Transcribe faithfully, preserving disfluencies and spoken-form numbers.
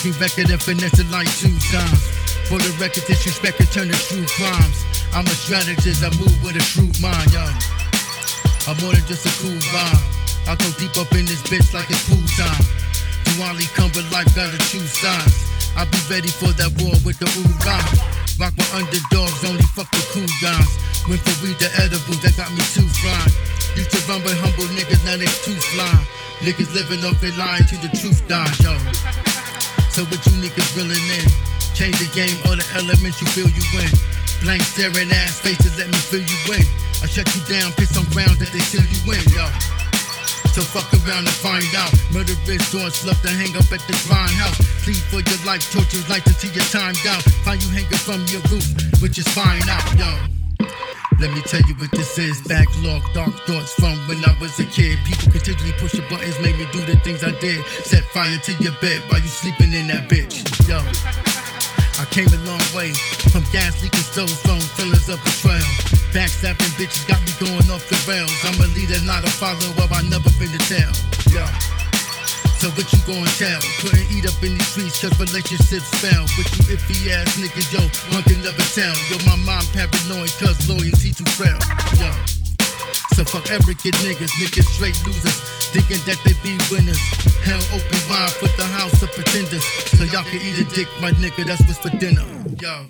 me record and finesse it like two times. For the record, disrespect and turn to true crimes. I'm a strategist, I move with a shrewd mind, yo. I'm more than just a cool vibe. I go deep up in this bitch like it's pool time. Dually come with life, gotta choose sides. I'll be ready for that war with the ooh rhyme. Rock with underdogs, only fuck with cool guys. Went for weed the edibles, that got me too fried. Used to run with humble niggas, now they too fly. Niggas living off their lying till the truth die, yo. So what you niggas reeling in? Change the game, all the elements you feel you win. Blank staring ass faces, let me feel you win. I shut you down, piss on ground that they seal you in, yo. So fuck around and find out. Murderous doors love to hang up at the grindhouse. Plead for your life, torture life until your time down. Find you hanging from your roof, which is fine out, yo. Let me tell you what this is. Backlog, dark thoughts from when I was a kid. People continually push the buttons, made me do the things I did. Set fire to your bed while you sleeping in that bitch, yo. I came a long way, from gas leaking stoves, from fillers of betrayal. Backstabbing bitches got me going off the rails. I'm a leader, not a follower, I never been to tell, yo. So what you gon' tell? Couldn't eat up in these streets cause relationships fail. But you iffy ass niggas, yo, one can never tell. Yo, my mom paranoid cause loyalty too frail, yo. So fuck arrogant niggas, niggas straight losers, thinking that they be winners. Hell open wide for the house of pretenders, so y'all can eat a dick, my nigga, that's what's for dinner, yo.